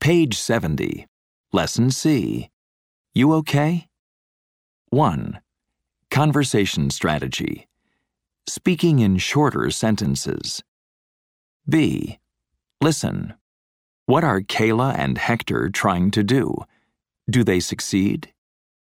Page 70. Lesson C. You okay? 1. Conversation strategy. Speaking in shorter sentences. B. Listen. What are Kayla and Hector trying to do? Do they succeed?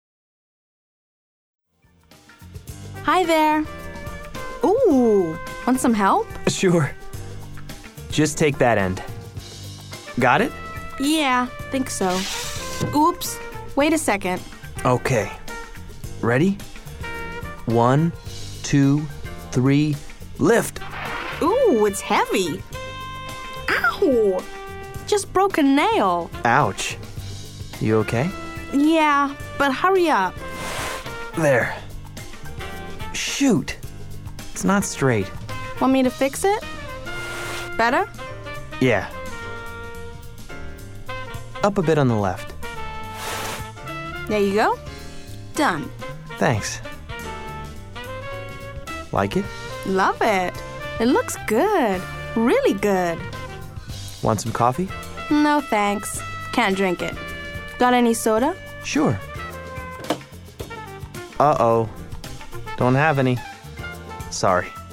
Hi there. Ooh, want some help? Sure. Just take that end. Got it? Yeah, think so. Oops, wait a second. Okay. Ready? 1, 2, 3, lift! Ooh, it's heavy. Ow! Just broke a nail. Ouch. You okay? Yeah, but hurry up. There. Shoot. It's not straight. Want me to fix it? Better? Yeah. Up a bit on the left. There you go. Done. Thanks. Like it? Love it. It looks good. Really good. Want some coffee? No thanks. Can't drink it. Got any soda? Sure. Uh-oh. Don't have any. Sorry.